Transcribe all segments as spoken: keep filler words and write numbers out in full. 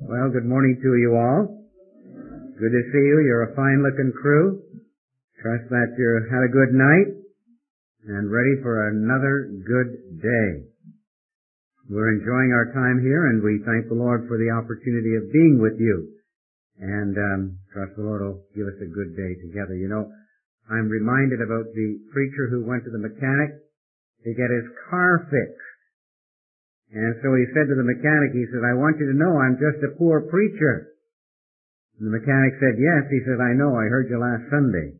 Well, good morning to you all. Good to see you. You're a fine-looking crew. Trust that you had a good night and ready for another good day. We're enjoying our time here, and we thank the Lord for the opportunity of being with you. And um, trust the Lord will give us a good day together. You know, I'm reminded about the preacher who went to the mechanic to get his car fixed. And so he said to the mechanic, he said, I want you to know I'm just a poor preacher. And the mechanic said, yes. He said, I know. I heard you last Sunday.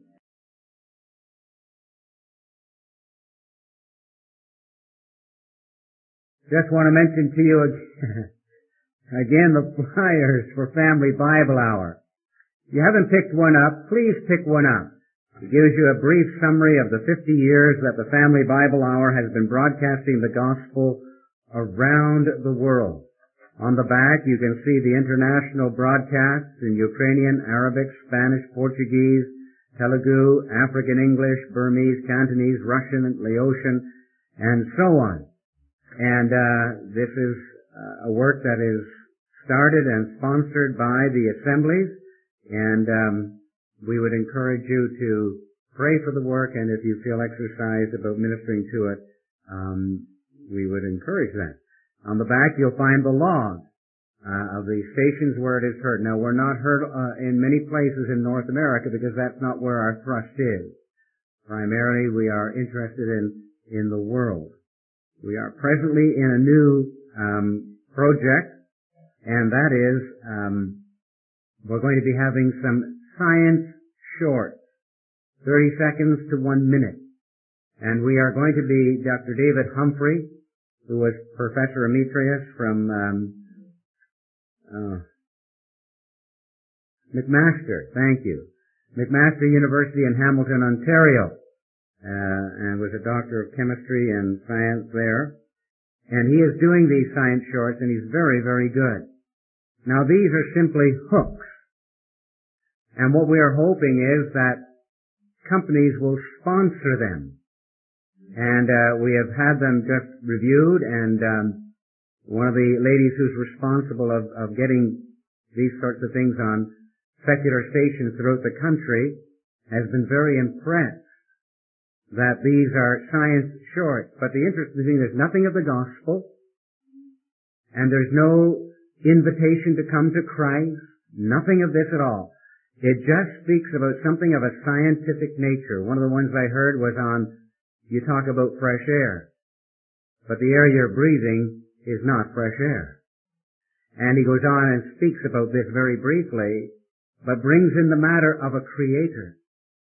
Just want to mention to you again the flyers for Family Bible Hour. If you haven't picked one up, please pick one up. It gives you a brief summary of the fifty years that the Family Bible Hour has been broadcasting the gospel around the world. On the back, you can see the international broadcasts in Ukrainian, Arabic, Spanish, Portuguese, Telugu, African English, Burmese, Cantonese, Russian, Laotian, and so on. And uh, this is uh, a work that is started and sponsored by the assemblies, and um, we would encourage you to pray for the work, and if you feel exercised about ministering to it, um, we would encourage that. On the back, you'll find the log uh, of the stations where it is heard. Now, we're not heard uh, in many places in North America because that's not where our thrust is. Primarily, we are interested in in the world. We are presently in a new um, project, and that is um, we're going to be having some science shorts, thirty seconds to one minute. And we are going to be Doctor David Humphrey, who was Professor Emeritus from um, uh, McMaster, thank you, McMaster University in Hamilton, Ontario, uh, and was a doctor of chemistry and science there. And he is doing these science shorts, and he's very, very good. Now, these are simply hooks. And what we are hoping is that companies will sponsor them. And uh, we have had them just reviewed, and um, one of the ladies who's responsible of, of getting these sorts of things on secular stations throughout the country has been very impressed that these are science shorts. But the interesting thing, there's nothing of the gospel, and there's no invitation to come to Christ, nothing of this at all. It just speaks about something of a scientific nature. One of the ones I heard was on you talk about fresh air, but the air you're breathing is not fresh air. And he goes on and speaks about this very briefly, but brings in the matter of a creator.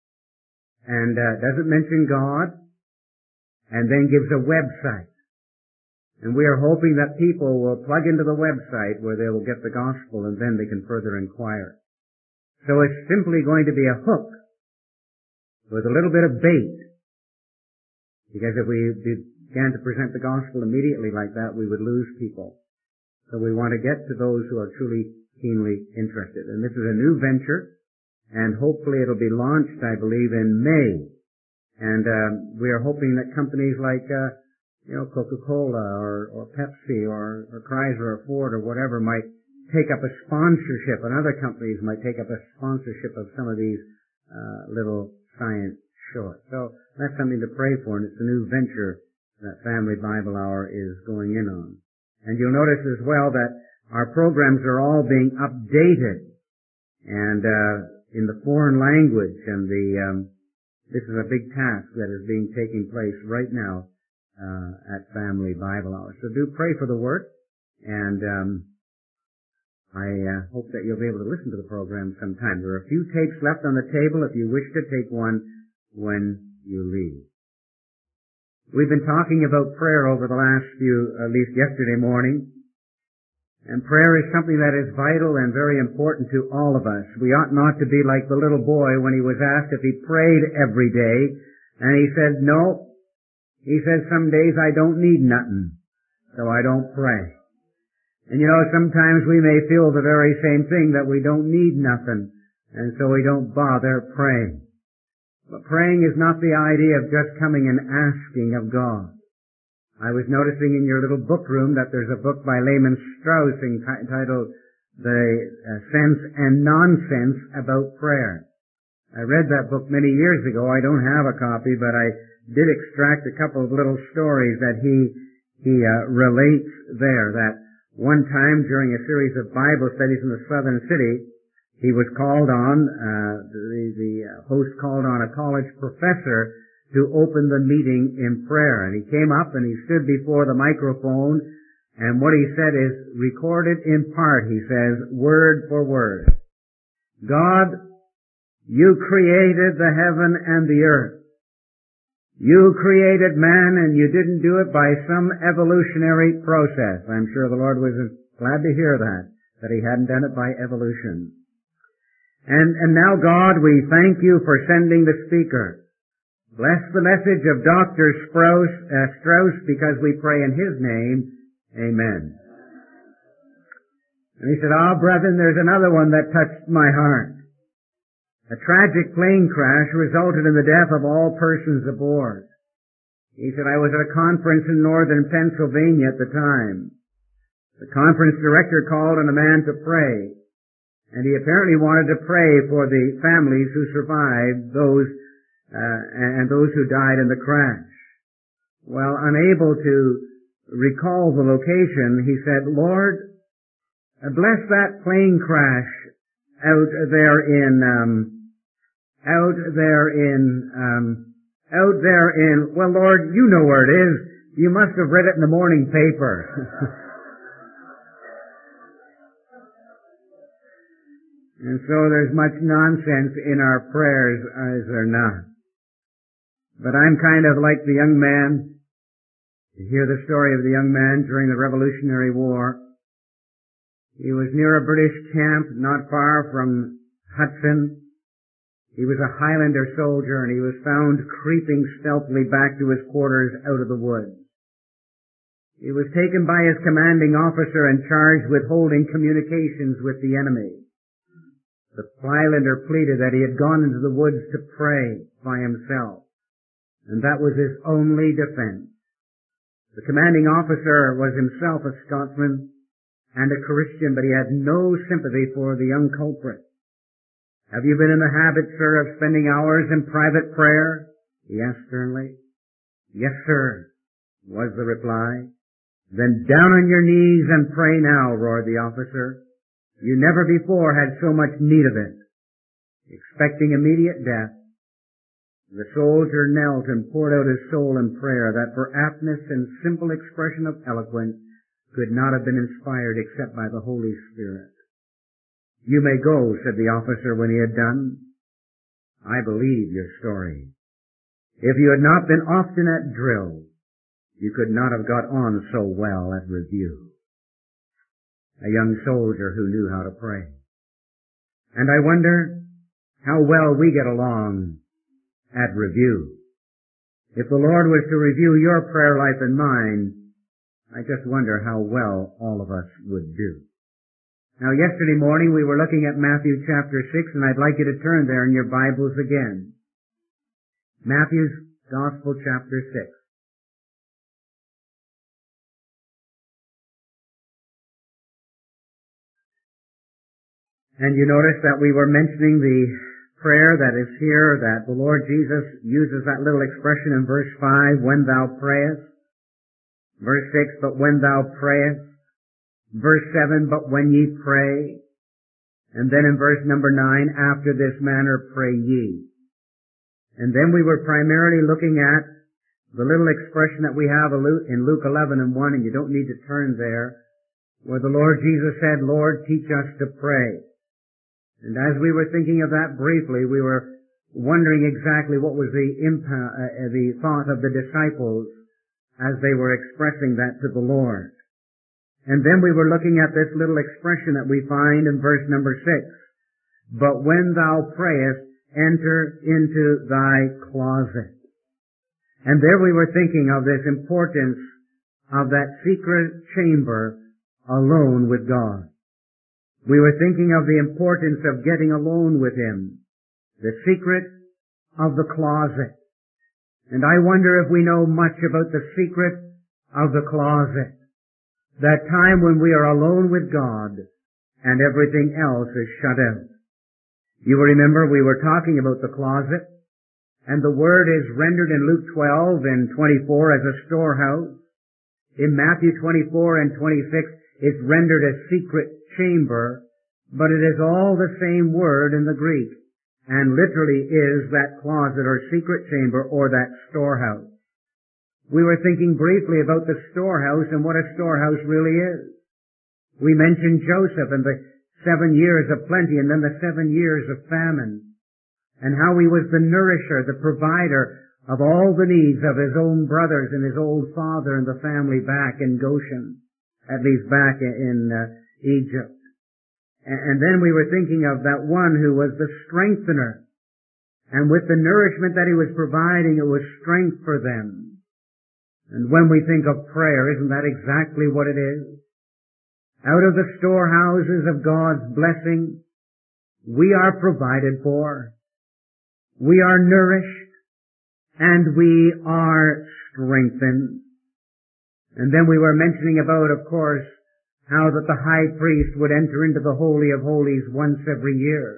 And uh, doesn't mention God, and then gives a website. And we are hoping that people will plug into the website where they will get the gospel, and then they can further inquire. So it's simply going to be a hook with a little bit of bait. Because if we began to present the gospel immediately like that, we would lose people. So we want to get to those who are truly keenly interested. And this is a new venture, and hopefully it'll be launched, I believe, in May. And um, we are hoping that companies like, uh, you know, Coca-Cola or, or Pepsi or, or Chrysler or Ford or whatever might take up a sponsorship, and other companies might take up a sponsorship of some of these uh, little science short. So that's something to pray for, and it's a new venture that Family Bible Hour is going in on. And you'll notice as well that our programs are all being updated and uh, in the foreign language, and the um, this is a big task that is being taking place right now uh, at Family Bible Hour. So do pray for the work, and um, I uh, hope that you'll be able to listen to the program sometime. There are a few tapes left on the table if you wish to take one when you leave. We've been talking about prayer over the last few, at least yesterday morning, and prayer is something that is vital and very important to all of us. We ought not to be like the little boy when he was asked if he prayed every day, and he said, no. He said, some days I don't need nothing, so I don't pray. And you know, sometimes we may feel the very same thing, that we don't need nothing, and so we don't bother praying. But praying is not the idea of just coming and asking of God. I was noticing in your little book room that there's a book by Lehman Strauss entitled the uh, sense and nonsense about prayer. I read that book many years ago. I don't have a copy, but I did extract a couple of little stories that he he uh, relates there. That one time during a series of Bible studies in the southern city, he was called on, uh, the, the host called on a college professor to open the meeting in prayer. And he came up and he stood before the microphone, and what he said is recorded in part. He says, word for word, God, you created the heaven and the earth. You created man, and you didn't do it by some evolutionary process. I'm sure the Lord was glad to hear that, that he hadn't done it by evolution. And, and now, God, we thank you for sending the speaker. Bless the message of Doctor Strauss, uh, Strauss, because we pray in his name. Amen. And he said, ah, brethren, there's another one that touched my heart. A tragic plane crash resulted in the death of all persons aboard. He said, I was at a conference in northern Pennsylvania at the time. The conference director called on a man to pray, and he apparently wanted to pray for the families who survived, those uh, and those who died in the crash. Well, unable to recall the location, he said, Lord, bless that plane crash out there in, um, out there in, um, out there in, well, Lord, you know where it is. You must have read it in the morning paper. And so there's much nonsense in our prayers, is there not? But I'm kind of like the young man. You hear the story of the young man during the Revolutionary War. He was near a British camp not far from Hudson. He was a Highlander soldier, and he was found creeping stealthily back to his quarters out of the woods. He was taken by his commanding officer and charged with holding communications with the enemy. The Highlander pleaded that he had gone into the woods to pray by himself, and that was his only defense. The commanding officer was himself a Scotsman and a Christian, but he had no sympathy for the young culprit. Have you been in the habit, sir, of spending hours in private prayer? He asked sternly. Yes, sir, was the reply. Then down on your knees and pray now, roared the officer. You never before had so much need of it. Expecting immediate death, the soldier knelt and poured out his soul in prayer that for aptness and simple expression of eloquence could not have been inspired except by the Holy Spirit. You may go, said the officer when he had done. I believe your story. If you had not been often at drill, you could not have got on so well at review. A young soldier who knew how to pray. And I wonder how well we get along at review. If the Lord was to review your prayer life and mine, I just wonder how well all of us would do. Now, yesterday morning we were looking at Matthew chapter six, and I'd like you to turn there in your Bibles again. Matthew's Gospel chapter six. And you notice that we were mentioning the prayer that is here, that the Lord Jesus uses that little expression in verse five, when thou prayest. Verse six, but when thou prayest. Verse seven, but when ye pray. And then in verse number nine, after this manner pray ye. And then we were primarily looking at the little expression that we have in Luke eleven and one, and you don't need to turn there, where the Lord Jesus said, Lord, teach us to pray. And as we were thinking of that briefly, we were wondering exactly what was the impact, uh, the thought of the disciples as they were expressing that to the Lord. And then we were looking at this little expression that we find in verse number six. But when thou prayest, enter into thy closet. And there we were thinking of this importance of that secret chamber alone with God. We were thinking of the importance of getting alone with Him. The secret of the closet. And I wonder if we know much about the secret of the closet. That time when we are alone with God and everything else is shut out. You will remember we were talking about the closet, and the word is rendered in Luke twelve and twenty-four as a storehouse. In Matthew twenty-four and twenty-six, it's rendered a secret chamber, but it is all the same word in the Greek, and literally is that closet or secret chamber or that storehouse. We were thinking briefly about the storehouse and what a storehouse really is. We mentioned Joseph and the seven years of plenty and then the seven years of famine, and how he was the nourisher, the provider of all the needs of his own brothers and his old father and the family back in Goshen, at least back in uh, Egypt. And then we were thinking of that one who was the strengthener. And with the nourishment that he was providing, it was strength for them. And when we think of prayer, isn't that exactly what it is? Out of the storehouses of God's blessing, we are provided for. We are nourished. And we are strengthened. And then we were mentioning about, of course, how that the high priest would enter into the Holy of Holies once every year.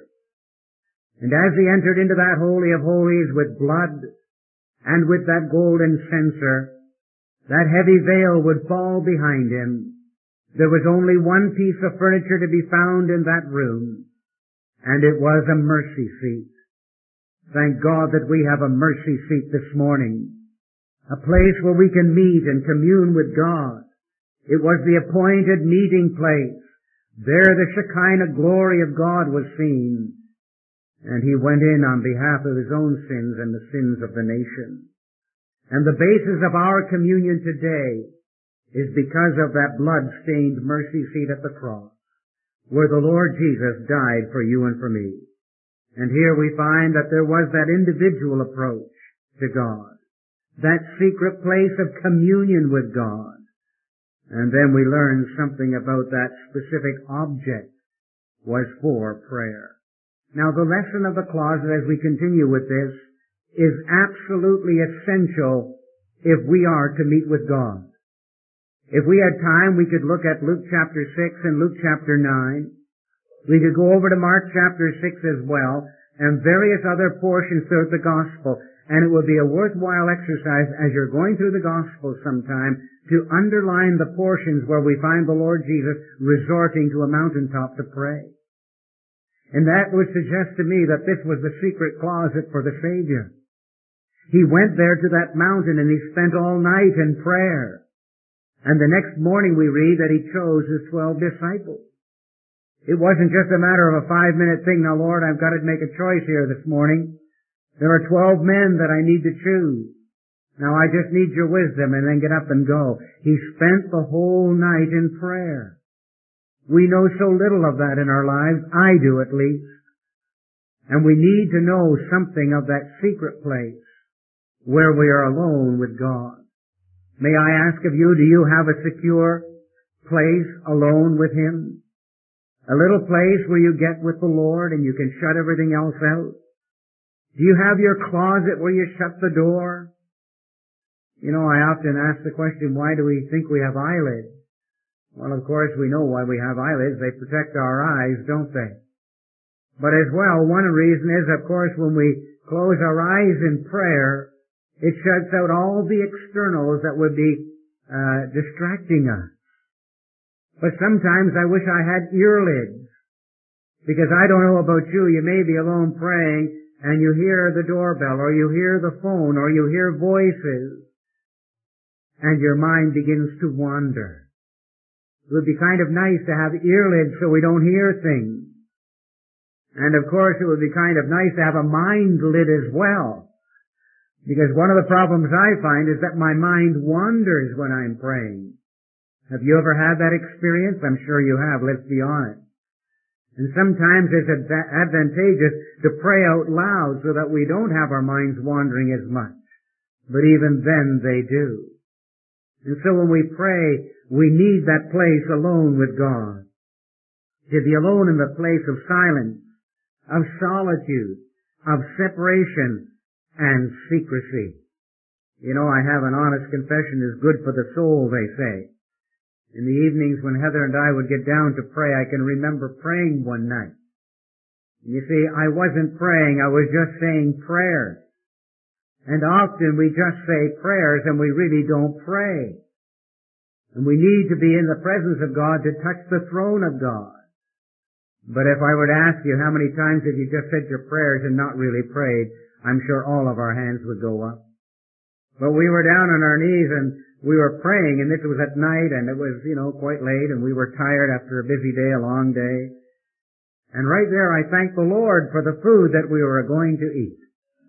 And as he entered into that Holy of Holies with blood and with that golden censer, that heavy veil would fall behind him. There was only one piece of furniture to be found in that room, and it was a mercy seat. Thank God that we have a mercy seat this morning, a place where we can meet and commune with God. It was the appointed meeting place. There the Shekinah glory of God was seen. And he went in on behalf of his own sins and the sins of the nation. And the basis of our communion today is because of that blood-stained mercy seat at the cross, where the Lord Jesus died for you and for me. And here we find that there was that individual approach to God, that secret place of communion with God. And then we learn something about that specific object was for prayer. Now the lesson of the closet as we continue with this is absolutely essential if we are to meet with God. If we had time, we could look at Luke chapter six and Luke chapter nine. We could go over to Mark chapter six as well, and various other portions throughout the gospel. And it would be a worthwhile exercise as you're going through the gospel sometime to underline the portions where we find the Lord Jesus resorting to a mountaintop to pray. And that would suggest to me that this was the secret closet for the Savior. He went there to that mountain and he spent all night in prayer. And the next morning we read that he chose his twelve disciples. It wasn't just a matter of a five-minute thing. Now, Lord, I've got to make a choice here this morning. There are twelve men that I need to choose. Now I just need your wisdom and then get up and go. He spent the whole night in prayer. We know so little of that in our lives. I do at least. And we need to know something of that secret place where we are alone with God. May I ask of you, do you have a secure place alone with Him? A little place where you get with the Lord and you can shut everything else out? Do you have your closet where you shut the door? You know, I often ask the question, why do we think we have eyelids? Well, of course, we know why we have eyelids. They protect our eyes, don't they? But as well, one reason is, of course, when we close our eyes in prayer, it shuts out all the externals that would be uh, distracting us. But sometimes I wish I had earlids, because I don't know about you, you may be alone praying, and you hear the doorbell, or you hear the phone, or you hear voices, and your mind begins to wander. It would be kind of nice to have earlids so we don't hear things. And of course it would be kind of nice to have a mind lid as well. Because one of the problems I find is that my mind wanders when I'm praying. Have you ever had that experience? I'm sure you have, let's be honest. And sometimes it's advantageous to pray out loud so that we don't have our minds wandering as much. But even then they do. And so when we pray, we need that place alone with God. To be alone in the place of silence, of solitude, of separation, and secrecy. You know, I have an honest confession is good for the soul, they say. In the evenings when Heather and I would get down to pray, I can remember praying one night. And you see, I wasn't praying, I was just saying prayers. And often we just say prayers and we really don't pray. And we need to be in the presence of God to touch the throne of God. But if I were to ask you how many times have you just said your prayers and not really prayed, I'm sure all of our hands would go up. But we were down on our knees and we were praying, and this was at night, and it was, you know, quite late, and we were tired after a busy day, a long day. And right there I thanked the Lord for the food that we were going to eat.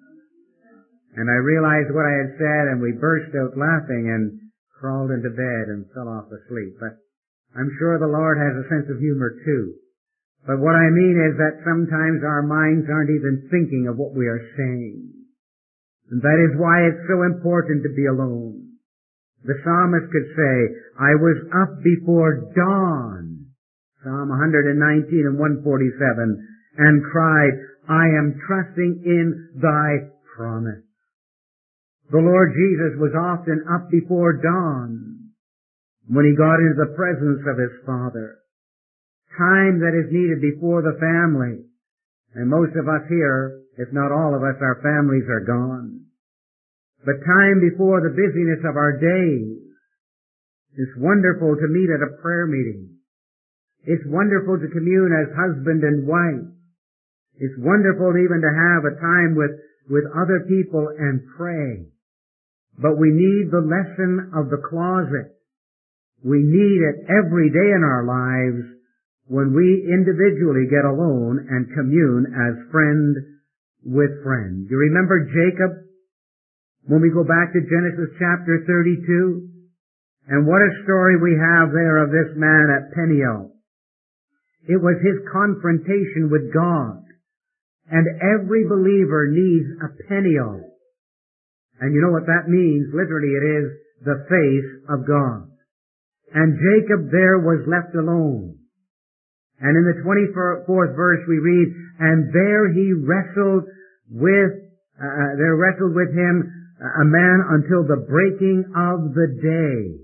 And I realized what I had said, and we burst out laughing and crawled into bed and fell off asleep. But I'm sure the Lord has a sense of humor too. But what I mean is that sometimes our minds aren't even thinking of what we are saying. And that is why it's so important to be alone. The psalmist could say, I was up before dawn, Psalm one nineteen and one forty-seven, and cried, I am trusting in thy promise. The Lord Jesus was often up before dawn when he got into the presence of his Father. Time that is needed before the family. And most of us here, if not all of us, our families are gone. But time before the busyness of our days. It's wonderful to meet at a prayer meeting. It's wonderful to commune as husband and wife. It's wonderful even to have a time with, with other people and pray. But we need the lesson of the closet. We need it every day in our lives when we individually get alone and commune as friend with friend. You remember Jacob? When we go back to Genesis chapter thirty-two, and what a story we have there of this man at Peniel. It was his confrontation with God. And every believer needs a Peniel. And you know what that means? Literally it is the face of God. And Jacob there was left alone. And in the twenty-fourth verse we read, and there he wrestled with, uh, there wrestled with him a man until the breaking of the day.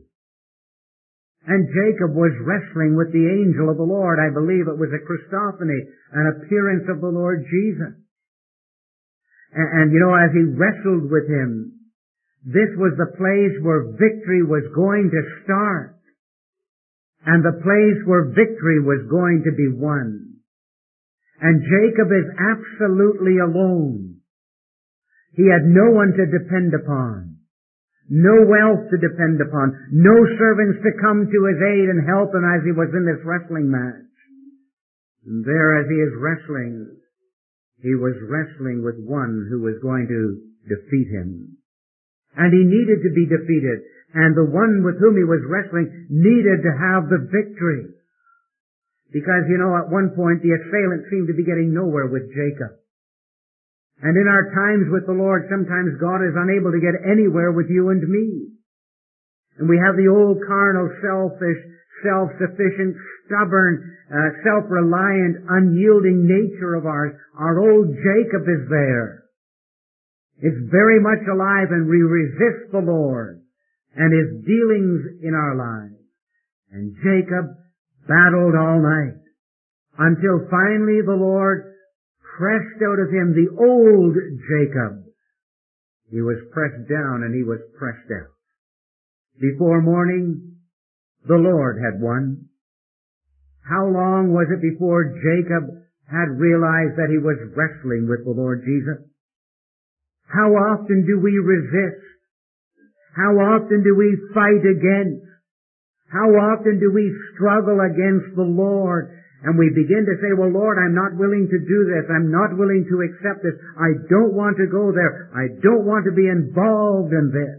And Jacob was wrestling with the angel of the Lord. I believe it was a Christophany, an appearance of the Lord Jesus. And, and you know, as he wrestled with him, this was the place where victory was going to start. And the place where victory was going to be won. And Jacob is absolutely alone. He had no one to depend upon. No wealth to depend upon. No servants to come to his aid and help him as he was in this wrestling match. And there as he is wrestling, he was wrestling with one who was going to defeat him. And he needed to be defeated. And the one with whom he was wrestling needed to have the victory. Because, you know, at one point the assailant seemed to be getting nowhere with Jacob. And in our times with the Lord, sometimes God is unable to get anywhere with you and me. And we have the old carnal, selfish, self-sufficient, stubborn, uh, self-reliant, unyielding nature of ours. Our old Jacob is there. It's very much alive, and we resist the Lord and his dealings in our lives. And Jacob battled all night until finally the Lord pressed out of him the old Jacob. He was pressed down and he was pressed out. Before morning, the Lord had won. How long was it before Jacob had realized that he was wrestling with the Lord Jesus? How often do we resist? How often do we fight against? How often do we struggle against the Lord? And we begin to say, well, Lord, I'm not willing to do this. I'm not willing to accept this. I don't want to go there. I don't want to be involved in this.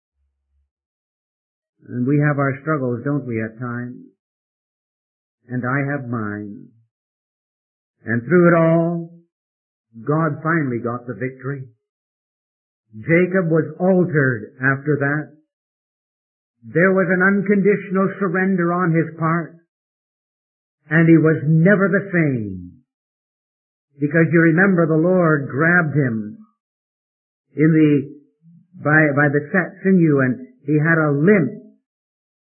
And we have our struggles, don't we, at times? And I have mine. And through it all, God finally got the victory. Jacob was altered after that. There was an unconditional surrender on his part. And he was never the same. Because you remember the Lord grabbed him in the, by, by the sinew, and he had a limp.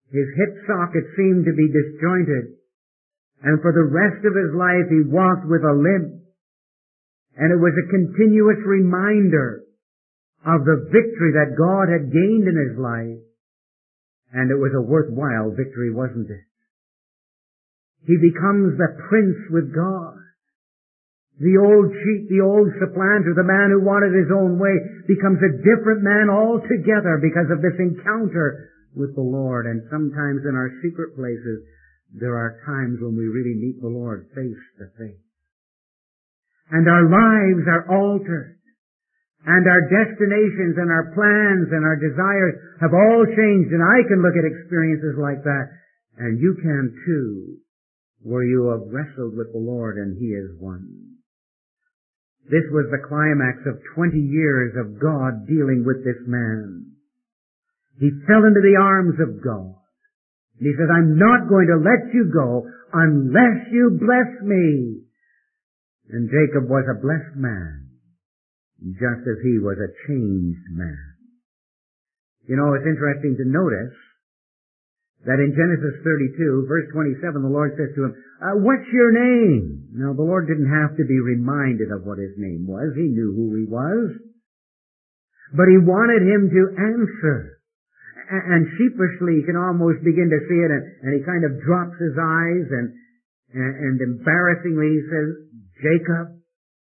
His hip socket seemed to be disjointed. And for the rest of his life he walked with a limp. And it was a continuous reminder of the victory that God had gained in his life. And it was a worthwhile victory, wasn't it? He becomes the prince with God. The old cheat, the old supplanter, the man who wanted his own way, becomes a different man altogether because of this encounter with the Lord. And sometimes in our secret places, there are times when we really meet the Lord face to face. And our lives are altered. And our destinations and our plans and our desires have all changed. And I can look at experiences like that. And you can too, where you have wrestled with the Lord and He is won. This was the climax of twenty years of God dealing with this man. He fell into the arms of God. And he said, I'm not going to let you go unless you bless me. And Jacob was a blessed man, just as he was a changed man. You know, it's interesting to notice that in Genesis thirty-two, verse twenty-seven, the Lord says to him, uh, what's your name? Now, the Lord didn't have to be reminded of what his name was. He knew who he was. But he wanted him to answer. And sheepishly, you can almost begin to see it, and, and he kind of drops his eyes, and, and, and embarrassingly he says, Jacob,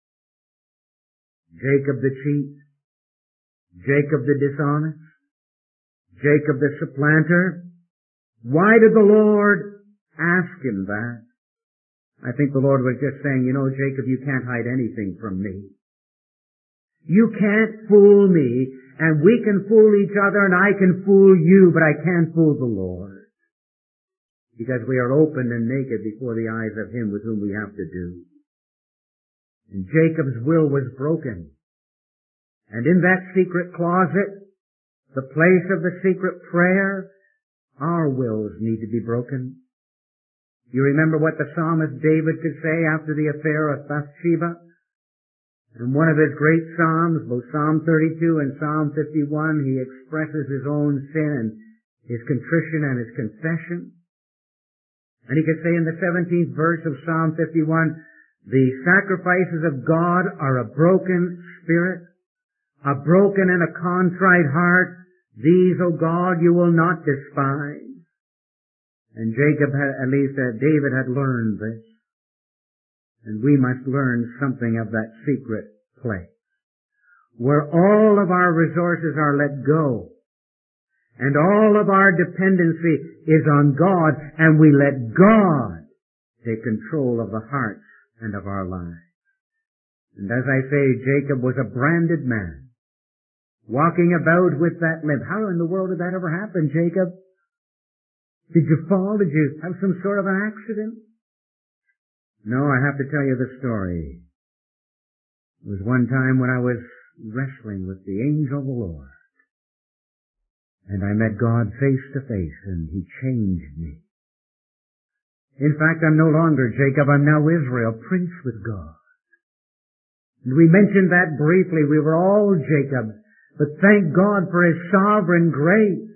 Jacob the cheat, Jacob the dishonest, Jacob the supplanter. Why did the Lord ask him that? I think the Lord was just saying, you know, Jacob, you can't hide anything from me. You can't fool me, and we can fool each other, and I can fool you, but I can't fool the Lord. Because we are open and naked before the eyes of Him with whom we have to do. And Jacob's will was broken. And in that secret closet, the place of the secret prayer, our wills need to be broken. You remember what the psalmist David could say after the affair of Bathsheba? In one of his great psalms, both Psalm thirty-two and Psalm fifty-one, he expresses his own sin and his contrition and his confession. And he could say in the seventeenth verse of Psalm fifty-one, the sacrifices of God are a broken spirit, a broken and a contrite heart. These, O God, you will not despise. And Jacob had, at least uh, David had learned this. And we must learn something of that secret place, where all of our resources are let go, and all of our dependency is on God, and we let God take control of the hearts and of our lives. And as I say, Jacob was a branded man, walking about with that limp. How in the world did that ever happen, Jacob? Did you fall? Did you have some sort of an accident? No, I have to tell you the story. It was one time when I was wrestling with the angel of the Lord. And I met God face to face, and He changed me. In fact, I'm no longer Jacob, I'm now Israel, prince with God. And we mentioned that briefly. We were all Jacobs, but thank God for His sovereign grace.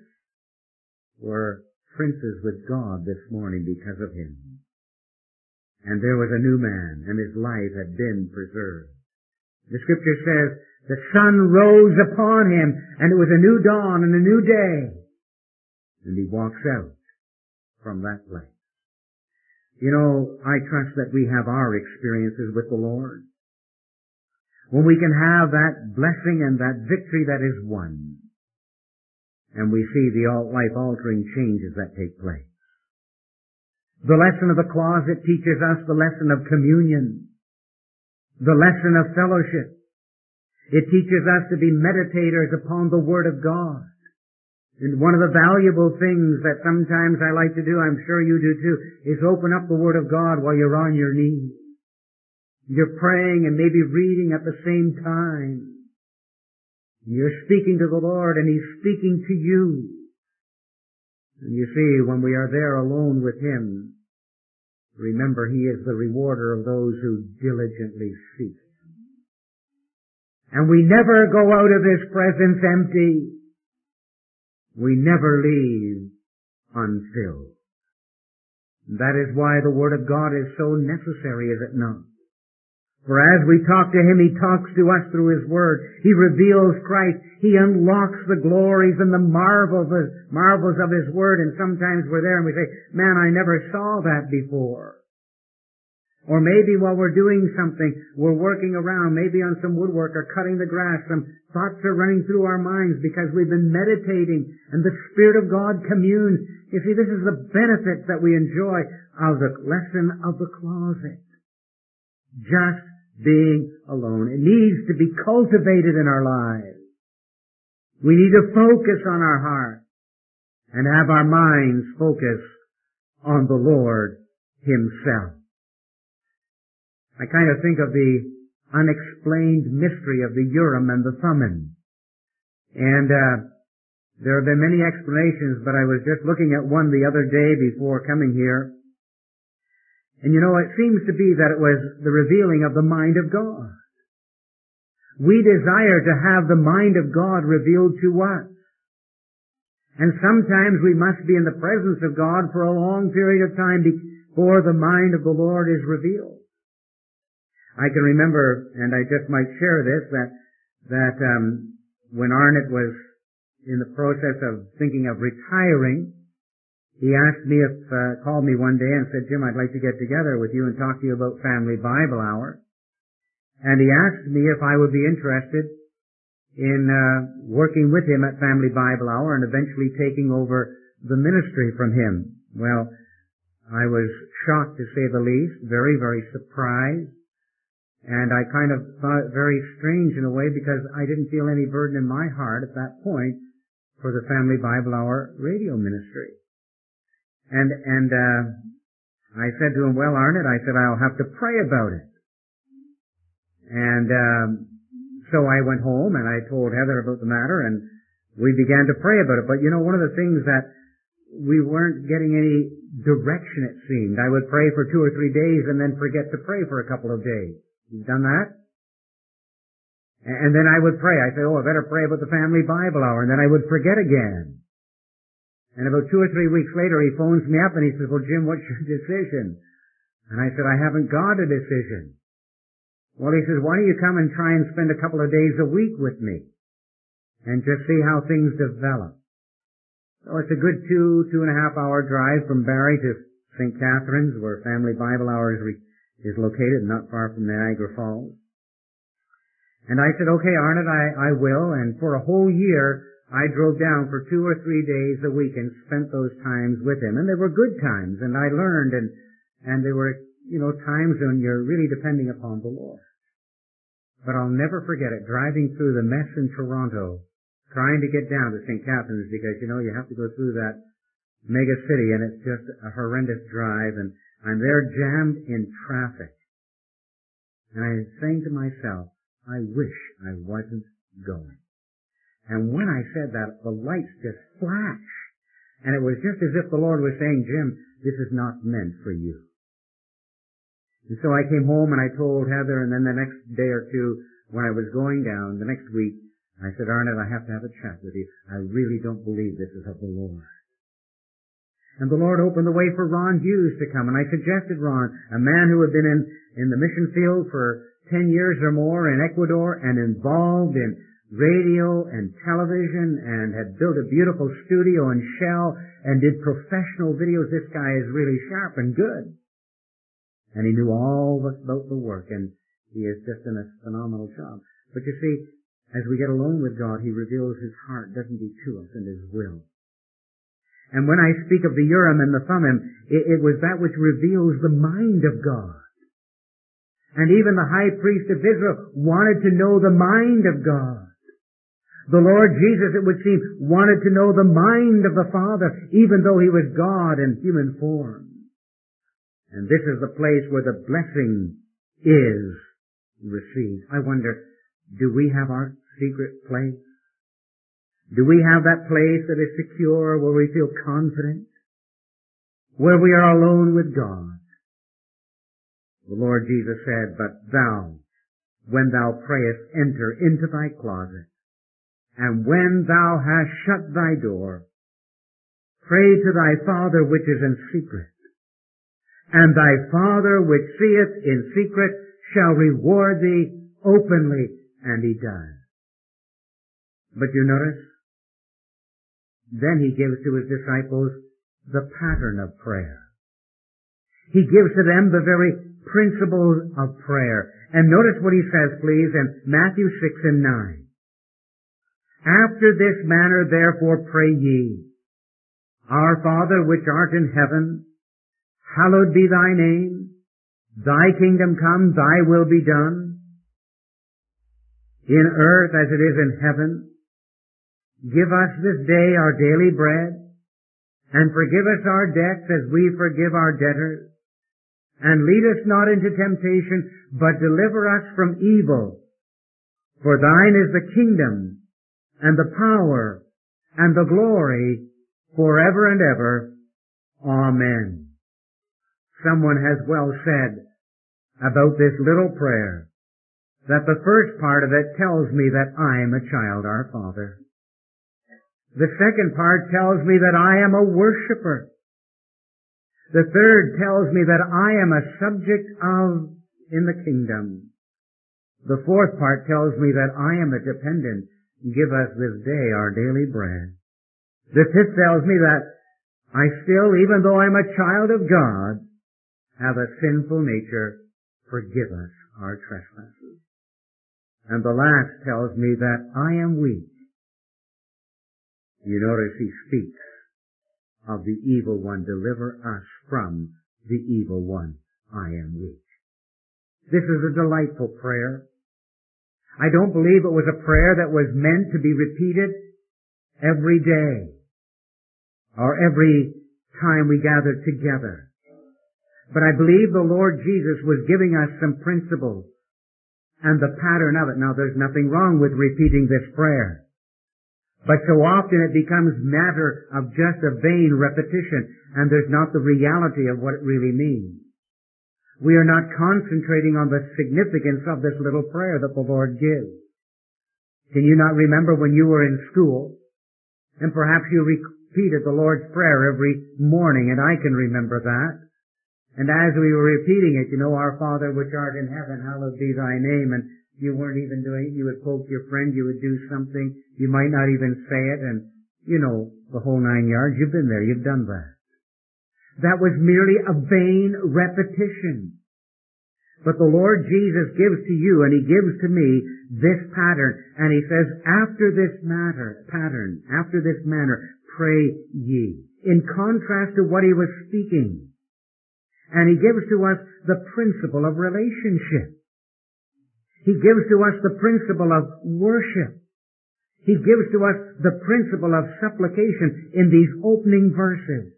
We're princes with God this morning because of Him. And there was a new man, and his life had been preserved. The Scripture says, the sun rose upon him, and it was a new dawn and a new day. And he walks out from that place. You know, I trust that we have our experiences with the Lord, when we can have that blessing and that victory that is won, and we see the life-altering changes that take place. The lesson of the closet teaches us the lesson of communion, the lesson of fellowship. It teaches us to be meditators upon the Word of God. And one of the valuable things that sometimes I like to do, I'm sure you do too, is open up the Word of God while you're on your knees. You're praying and maybe reading at the same time. You're speaking to the Lord and He's speaking to you. And you see, when we are there alone with Him, remember He is the rewarder of those who diligently seek Him. And we never go out of His presence empty. We never leave unfilled. That is why the Word of God is so necessary, is it not? For as we talk to Him, He talks to us through His Word. He reveals Christ. He unlocks the glories and the marvels of, marvels of His Word. And sometimes we're there and we say, man, I never saw that before. Or maybe while we're doing something, we're working around, maybe on some woodwork or cutting the grass, some thoughts are running through our minds because we've been meditating and the Spirit of God communes. You see, this is the benefit that we enjoy of the lesson of the closet. Just being alone. It needs to be cultivated in our lives. We need to focus on our heart and have our minds focus on the Lord Himself. I kind of think of the unexplained mystery of the Urim and the Thummim. And uh, there have been many explanations, but I was just looking at one the other day before coming here. And you know, it seems to be that it was the revealing of the mind of God. We desire to have the mind of God revealed to us. And sometimes we must be in the presence of God for a long period of time before the mind of the Lord is revealed. I can remember, and I just might share this, that that um, when Arnott was in the process of thinking of retiring, he asked me if, uh, called me one day and said, Jim, I'd like to get together with you and talk to you about Family Bible Hour. And he asked me if I would be interested in uh, working with him at Family Bible Hour and eventually taking over the ministry from him. Well, I was shocked to say the least, very, very surprised. And I kind of thought it very strange in a way because I didn't feel any burden in my heart at that point for the Family Bible Hour radio ministry. And, and, uh, I said to him, well, Arnott, I said, I'll have to pray about it. And, um, so I went home and I told Heather about the matter and we began to pray about it. But you know, one of the things that we weren't getting any direction, it seemed. I would pray for two or three days and then forget to pray for a couple of days. You've done that? And then I would pray. I said, oh, I better pray about the Family Bible Hour. And then I would forget again. And about two or three weeks later, he phones me up and he says, well, Jim, what's your decision? And I said, I haven't got a decision. Well, he says, why don't you come and try and spend a couple of days a week with me and just see how things develop? So it's a good two, two and a half hour drive from Barrie to Saint Catharines, where Family Bible Hour is, re- is located, not far from Niagara Falls. And I said, okay, Arnott, I, I will. And for a whole year, I drove down for two or three days a week and spent those times with him. And they were good times, and I learned, and, and they were, you know, times when you're really depending upon the Lord. But I'll never forget it, driving through the mess in Toronto, trying to get down to Saint Catharines, because, you know, you have to go through that mega city, and it's just a horrendous drive, and I'm there jammed in traffic. And I'm saying to myself, I wish I wasn't going. And when I said that, the lights just flashed. And it was just as if the Lord was saying, Jim, this is not meant for you. And so I came home and I told Heather, and then the next day or two, when I was going down, the next week, I said, Arnott, I have to have a chat with you. I really don't believe this is of the Lord. And the Lord opened the way for Ron Hughes to come, and I suggested Ron, a man who had been in, in the mission field for ten years or more in Ecuador and involved in radio and television and had built a beautiful studio in Shell and did professional videos. This guy is really sharp and good. And he knew all about the work, and he has just done a phenomenal job. But you see, as we get alone with God, He reveals His heart, doesn't He, to us, and His will. And when I speak of the Urim and the Thummim, it, it was that which reveals the mind of God. And even the high priest of Israel wanted to know the mind of God. The Lord Jesus, it would seem, wanted to know the mind of the Father, even though He was God in human form. And this is the place where the blessing is received. I wonder, do we have our secret place? Do we have that place that is secure, where we feel confident? Where we are alone with God? The Lord Jesus said, but thou, when thou prayest, enter into thy closet. And when thou hast shut thy door, Pray to thy Father which is in secret, and thy Father which seeth in secret shall reward thee openly. And he does. But you notice, then he gives to his disciples the pattern of prayer. He gives to them the very principles of prayer. And notice what he says, please, in Matthew six and nine. After this manner therefore pray ye, Our Father which art in heaven, hallowed be thy name. Thy kingdom come, thy will be done, in earth as it is in heaven. Give us this day our daily bread, and forgive us our debts as we forgive our debtors. And lead us not into temptation, but deliver us from evil. For thine is the kingdom, and the power, and the glory, forever and ever. Amen. Someone has well said about this little prayer that the first part of it tells me that I am a child, our Father. The second part tells me that I am a worshiper. The third tells me that I am a subject of in the kingdom. The fourth part tells me that I am a dependent. Give us this day our daily bread. The fifth tells me that I still, even though I'm a child of God, have a sinful nature. Forgive us our trespasses. And the last tells me that I am weak. You notice he speaks of the evil one. Deliver us from the evil one. I am weak. This is a delightful prayer. I don't believe it was a prayer that was meant to be repeated every day or every time we gathered together. But I believe the Lord Jesus was giving us some principles and the pattern of it. Now, there's nothing wrong with repeating this prayer. But so often it becomes matter of just a vain repetition, and there's not the reality of what it really means. We are not concentrating on the significance of this little prayer that the Lord gives. Can you not remember when you were in school, and perhaps you repeated the Lord's Prayer every morning, and I can remember that. And as we were repeating it, you know, Our Father which art in heaven, hallowed be thy name, and you weren't even doing it. You would poke your friend, you would do something, you might not even say it, and, you know, the whole nine yards. You've been there, you've done that. That was merely a vain repetition. But the Lord Jesus gives to you, and He gives to me, this pattern, and He says, after this matter, pattern, after this manner, pray ye. In contrast to what He was speaking. And He gives to us the principle of relationship. He gives to us the principle of worship. He gives to us the principle of supplication in these opening verses.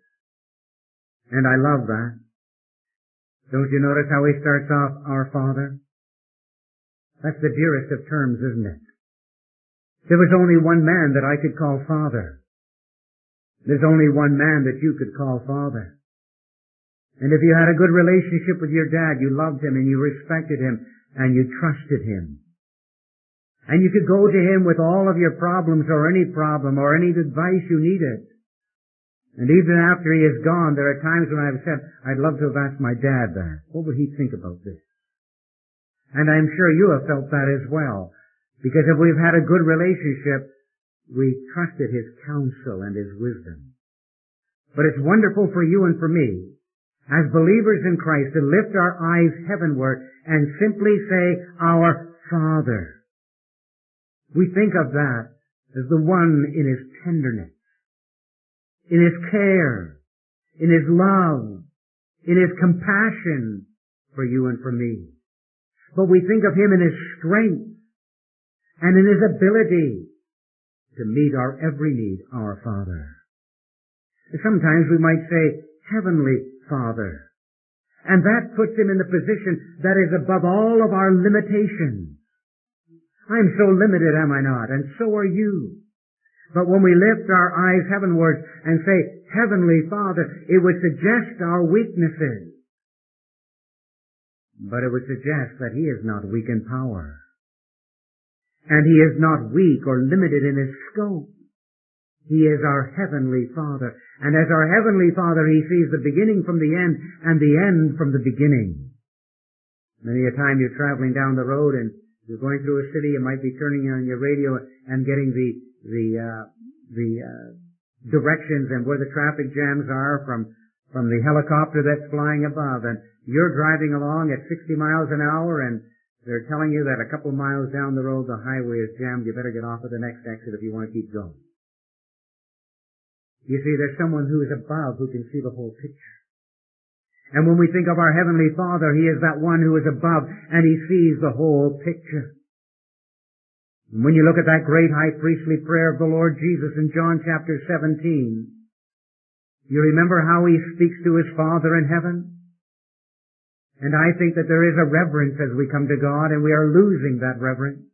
And I love that. Don't you notice how he starts off, Our Father? That's the dearest of terms, isn't it? There was only one man that I could call Father. There's only one man that you could call Father. And if you had a good relationship with your dad, you loved him and you respected him and you trusted him. And you could go to him with all of your problems or any problem or any advice you needed. And even after he is gone, there are times when I've said, I'd love to have asked my dad that. What would he think about this? And I'm sure you have felt that as well. Because if we've had a good relationship, we trusted his counsel and his wisdom. But it's wonderful for you and for me, as believers in Christ, to lift our eyes heavenward and simply say, Our Father. We think of that as the one in his tenderness, in his care, in his love, in his compassion for you and for me. But we think of him in his strength and in his ability to meet our every need, our Father. Sometimes we might say, Heavenly Father. And that puts him in the position that is above all of our limitations. I'm so limited, am I not? And so are you. But when we lift our eyes heavenward and say, Heavenly Father, it would suggest our weaknesses. But it would suggest that He is not weak in power. And He is not weak or limited in His scope. He is our Heavenly Father. And as our Heavenly Father, He sees the beginning from the end and the end from the beginning. Many a time you're traveling down the road and you're going through a city, you might be turning on your radio and getting the, the, uh, the, uh, directions and where the traffic jams are from, from the helicopter that's flying above. And you're driving along at sixty miles an hour and they're telling you that a couple of miles down the road the highway is jammed. You better get off at the next exit if you want to keep going. You see, there's someone who is above who can see the whole picture. And when we think of our Heavenly Father, He is that one who is above and He sees the whole picture. And when you look at that great high priestly prayer of the Lord Jesus in John chapter seventeen, you remember how He speaks to His Father in heaven? And I think that there is a reverence as we come to God, and we are losing that reverence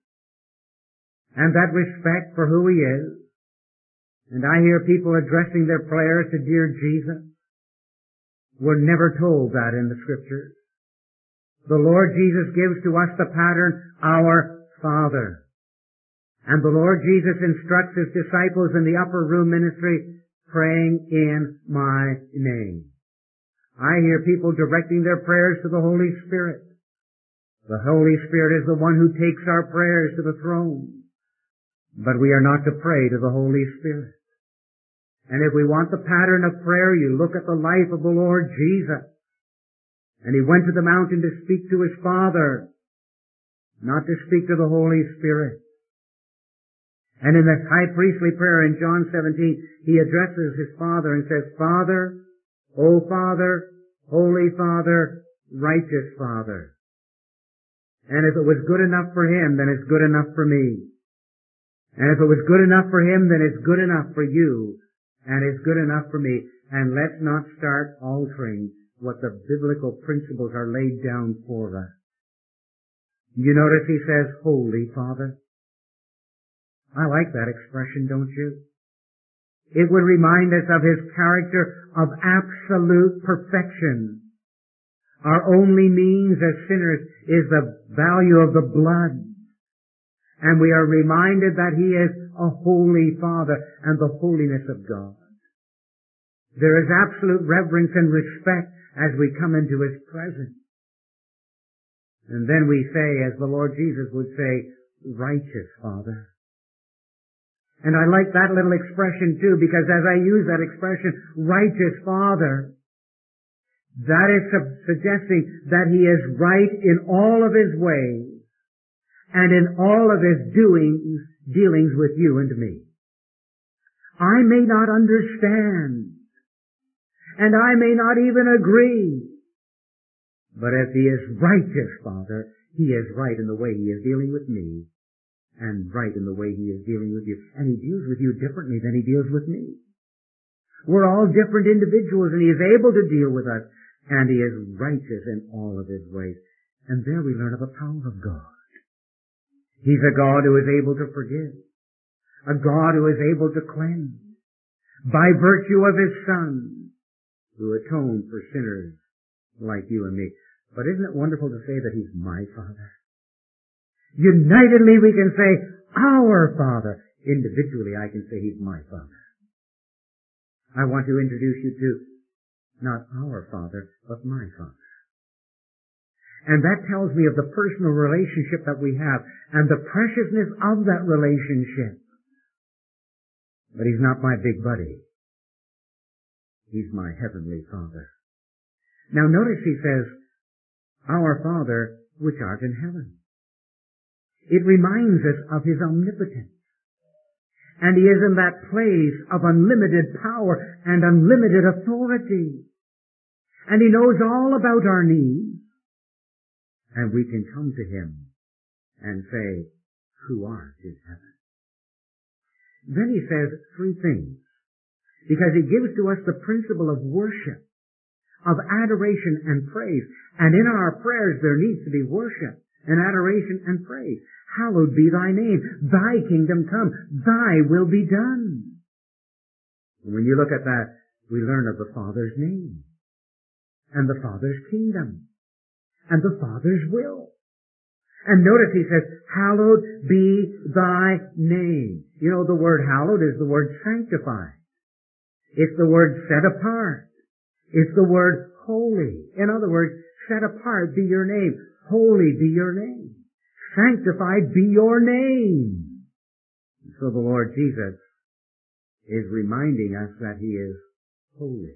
and that respect for who He is. And I hear people addressing their prayers to dear Jesus. We're never told that in the Scriptures. The Lord Jesus gives to us the pattern, our Father. And the Lord Jesus instructs His disciples in the upper room ministry, praying in my name. I hear people directing their prayers to the Holy Spirit. The Holy Spirit is the one who takes our prayers to the throne. But we are not to pray to the Holy Spirit. And if we want the pattern of prayer, you look at the life of the Lord Jesus. And He went to the mountain to speak to His Father, not to speak to the Holy Spirit. And in this high priestly prayer in John seventeen, He addresses His Father and says, Father, O Father, Holy Father, Righteous Father. And if it was good enough for Him, then it's good enough for me. And if it was good enough for Him, then it's good enough for you. And it's good enough for me. And let's not start altering what the biblical principles are laid down for us. You notice He says, Holy Father. I like that expression, don't you? It would remind us of His character of absolute perfection. Our only means as sinners is the value of the blood. And we are reminded that He is a holy Father and the holiness of God. There is absolute reverence and respect as we come into His presence. And then we say, as the Lord Jesus would say, Righteous Father. And I like that little expression too, because as I use that expression, Righteous Father, that is suggesting that He is right in all of His ways and in all of His doings, dealings with you and me. I may not understand, and I may not even agree, but if He is righteous, Father, He is right in the way He is dealing with me, and right in the way He is dealing with you. And He deals with you differently than He deals with me. We're all different individuals, and He is able to deal with us, and He is righteous in all of His ways. And there we learn of the power of God. He's a God who is able to forgive, a God who is able to cleanse, by virtue of His Son, who atoned for sinners like you and me. But isn't it wonderful to say that He's my Father? Unitedly we can say, our Father. Individually I can say He's my Father. I want to introduce you to not our Father, but my Father. And that tells me of the personal relationship that we have and the preciousness of that relationship. But He's not my big buddy. He's my Heavenly Father. Now notice He says, Our Father which art in heaven. It reminds us of His omnipotence. And He is in that place of unlimited power and unlimited authority. And He knows all about our needs. And we can come to Him and say, Who art in heaven? Then He says three things. Because He gives to us the principle of worship, of adoration and praise. And in our prayers there needs to be worship and adoration and praise. Hallowed be Thy name. Thy kingdom come. Thy will be done. And when you look at that, we learn of the Father's name and the Father's kingdom and the Father's will. And notice he says, hallowed be thy name. You know, the word hallowed is the word sanctified. It's the word set apart. It's the word holy. In other words, set apart be your name. Holy be your name. Sanctified be your name. So the Lord Jesus is reminding us that he is holy.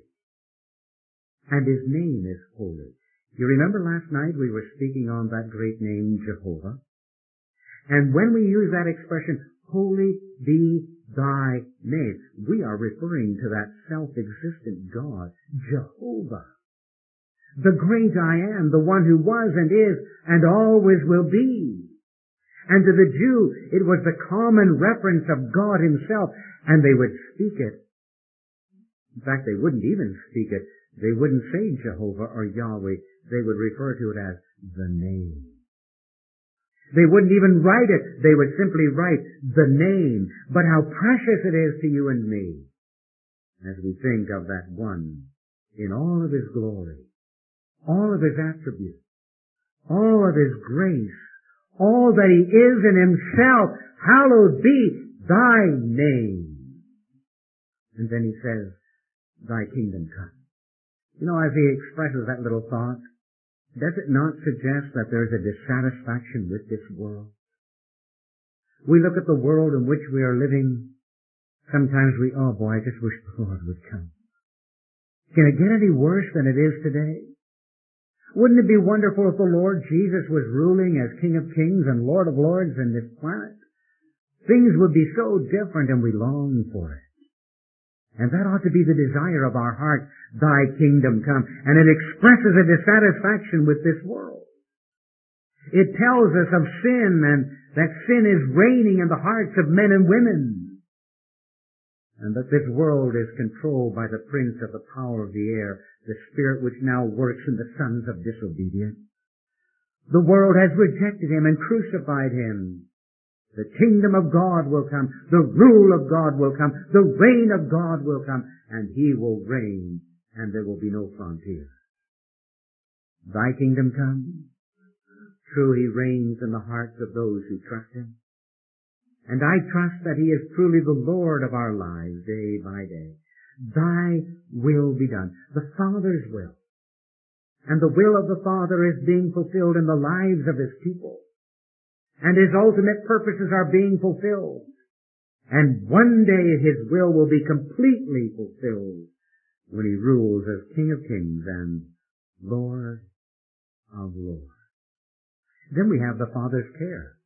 And his name is holy. You remember last night we were speaking on that great name, Jehovah? And when we use that expression, holy be thy name, we are referring to that self-existent God, Jehovah. The great I am, the one who was and is and always will be. And to the Jew, it was the common reference of God himself, and they would speak it. In fact, they wouldn't even speak it. They wouldn't say Jehovah or Yahweh. They would refer to it as the name. They wouldn't even write it. They would simply write the name. But how precious it is to you and me as we think of that one in all of his glory, all of his attributes, all of his grace, all that he is in himself. Hallowed be thy name. And then he says, thy kingdom come. You know, as he expresses that little thought, does it not suggest that there's a dissatisfaction with this world? We look at the world in which we are living. Sometimes we, oh boy, I just wish the Lord would come. Can it get any worse than it is today? Wouldn't it be wonderful if the Lord Jesus was ruling as King of Kings and Lord of Lords in this planet? Things would be so different, and we long for it. And that ought to be the desire of our heart, thy kingdom come. And it expresses a dissatisfaction with this world. It tells us of sin, and that sin is reigning in the hearts of men and women. And that this world is controlled by the prince of the power of the air, the spirit which now works in the sons of disobedience. The world has rejected him and crucified him. The kingdom of God will come. The rule of God will come. The reign of God will come. And he will reign, and there will be no frontier. Thy kingdom come. True, he reigns in the hearts of those who trust him. And I trust that he is truly the Lord of our lives day by day. Thy will be done. The Father's will. And the will of the Father is being fulfilled in the lives of his people. And his ultimate purposes are being fulfilled. And one day his will will be completely fulfilled when he rules as King of Kings and Lord of Lords. Then we have the Father's care.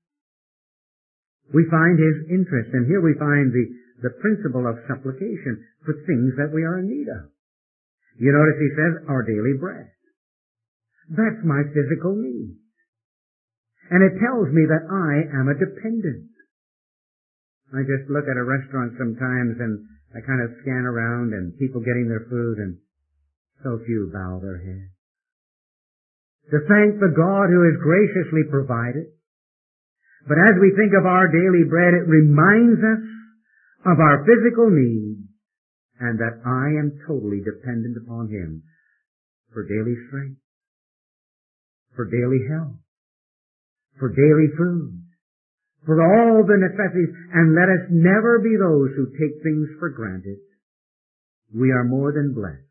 We find his interest, and here we find the, the principle of supplication for things that we are in need of. You notice he says, our daily bread. That's my physical need. And it tells me that I am a dependent. I just look at a restaurant sometimes and I kind of scan around and people getting their food and so few bow their heads. To thank the God who has graciously provided. But as we think of our daily bread, it reminds us of our physical needs and that I am totally dependent upon him for daily strength, for daily health, for daily food, for all the necessities, and let us never be those who take things for granted. We are more than blessed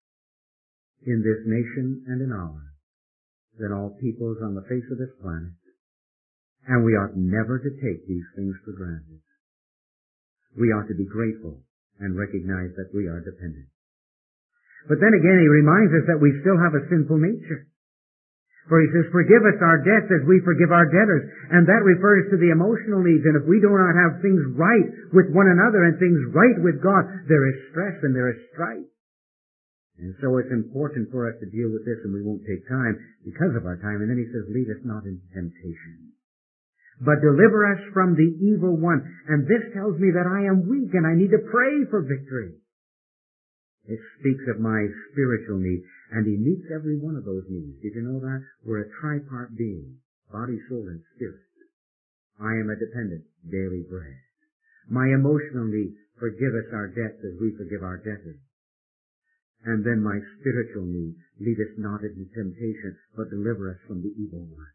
in this nation and in ours than all peoples on the face of this planet, and we ought never to take these things for granted. We ought to be grateful and recognize that we are dependent. But then again, he reminds us that we still have a sinful nature. For he says, forgive us our debts as we forgive our debtors. And that refers to the emotional needs. And if we do not have things right with one another and things right with God, there is stress and there is strife. And so it's important for us to deal with this, and we won't take time because of our time. And then he says, lead us not into temptation, but deliver us from the evil one. And this tells me that I am weak and I need to pray for victory. It speaks of my spiritual need, and he meets every one of those needs. Did you know that? We're a tripart being, body, soul, and spirit. I am a dependent, daily bread. My emotional need, forgive us our debts as we forgive our debtors. And then my spiritual need, lead us not into temptation, but deliver us from the evil one.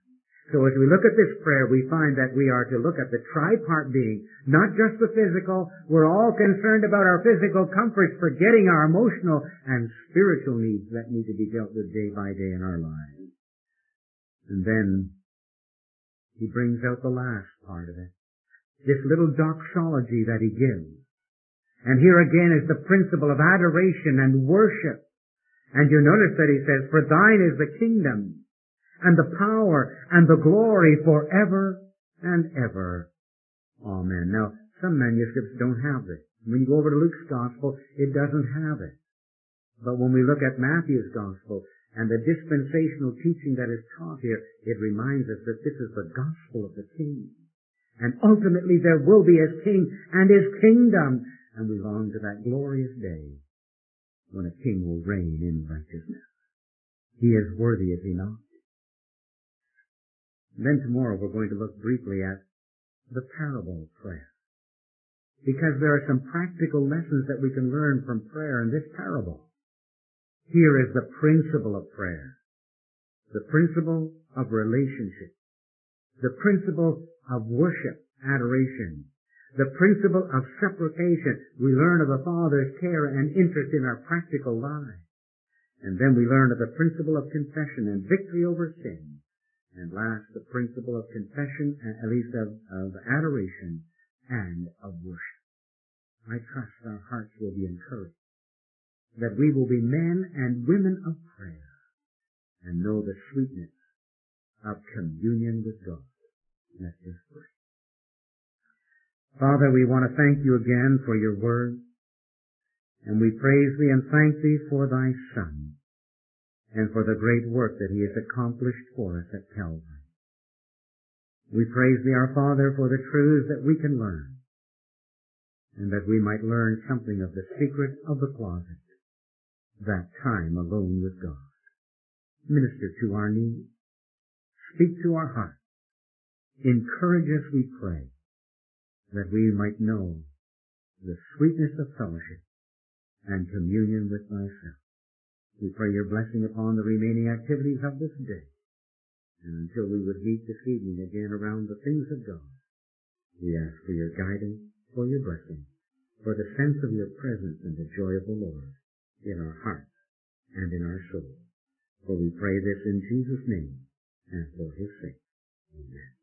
So as we look at this prayer, we find that we are to look at the tripart being, not just the physical. We're all concerned about our physical comforts, forgetting our emotional and spiritual needs that need to be dealt with day by day in our lives. And then he brings out the last part of it, this little doxology that he gives. And here again is the principle of adoration and worship. And you notice that he says, "For thine is the kingdom, and the power, and the glory forever and ever. Amen." Now, some manuscripts don't have this. When you go over to Luke's Gospel, it doesn't have it. But when we look at Matthew's Gospel, and the dispensational teaching that is taught here, it reminds us that this is the gospel of the King. And ultimately there will be His King and His kingdom. And we long to that glorious day when a King will reign in righteousness. He is worthy, is He not? And then tomorrow we're going to look briefly at the parable of prayer. Because there are some practical lessons that we can learn from prayer in this parable. Here is the principle of prayer. The principle of relationship. The principle of worship, adoration. The principle of supplication. We learn of the Father's care and interest in our practical lives. And then we learn of the principle of confession and victory over sin. And last, the principle of confession, at least of, of adoration and of worship. I trust our hearts will be encouraged, that we will be men and women of prayer and know the sweetness of communion with God. Let's just pray. Father, we want to thank you again for your word, and we praise thee and thank thee for thy Son and for the great work that he has accomplished for us at Calvary. We praise thee, our Father, for the truths that we can learn, and that we might learn something of the secret of the closet, that time alone with God. Minister to our needs. Speak to our hearts. Encourage us, we pray, that we might know the sweetness of fellowship and communion with thyself. We pray your blessing upon the remaining activities of this day. And until we would meet this evening again around the things of God, we ask for your guidance, for your blessing, for the sense of your presence and the joy of the Lord in our hearts and in our souls. For we pray this in Jesus' name and for his sake. Amen.